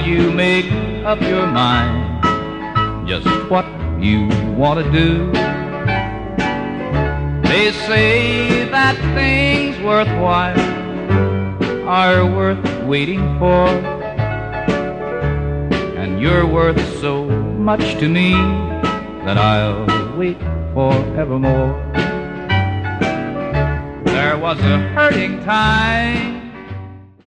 you make up your mind just what you want to do. They say that things worthwhile are worth waiting for, and you're worth so much to me that I'll wait forevermore. There was a hurting time